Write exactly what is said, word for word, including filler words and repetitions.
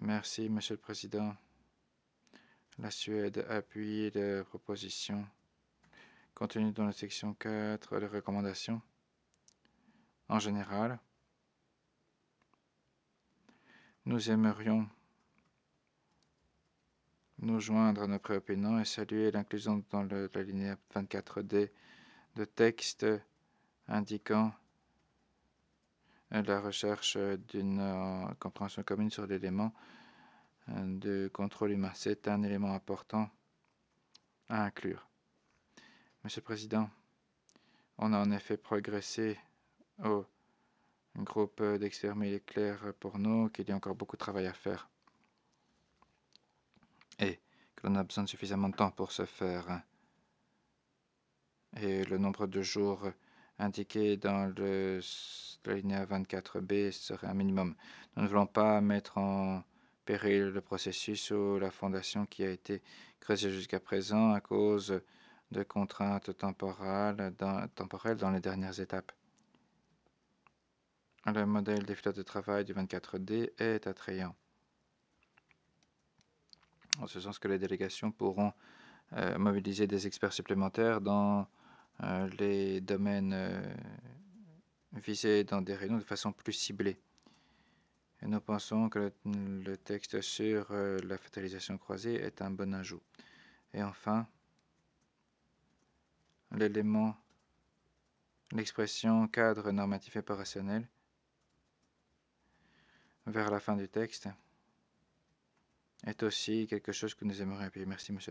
Merci, Monsieur le Président. La Suède appuie les propositions contenues dans la section quatre des recommandations. En général, nous aimerions nous joindre à nos préopinants et saluer l'inclusion dans le, la ligne vingt-quatre D de texte indiquant la recherche d'une euh, compréhension commune sur l'élément euh, de contrôle humain. C'est un élément important à inclure. Monsieur le Président, on a en effet progressé au groupe d'experts, mais il est clair pour nous qu'il y a encore beaucoup de travail à faire et que l'on a besoin de suffisamment de temps pour ce faire. Et le nombre de jours indiqué dans le l'alinéa vingt-quatre B serait un minimum. Nous ne voulons pas mettre en péril le processus ou la fondation qui a été creusée jusqu'à présent à cause de contraintes temporales dans, temporelles dans les dernières étapes. Le modèle des flottes de travail du vingt-quatre D est attrayant, en ce sens que les délégations pourront euh, mobiliser des experts supplémentaires dans euh, les domaines euh, visés dans des réunions de façon plus ciblée. Et nous pensons que le, le texte sur euh, la fertilisation croisée est un bon ajout. Et enfin, l'élément, l'expression cadre normatif et opérationnel vers la fin du texte est aussi quelque chose que nous aimerions appuyer. Merci, monsieur.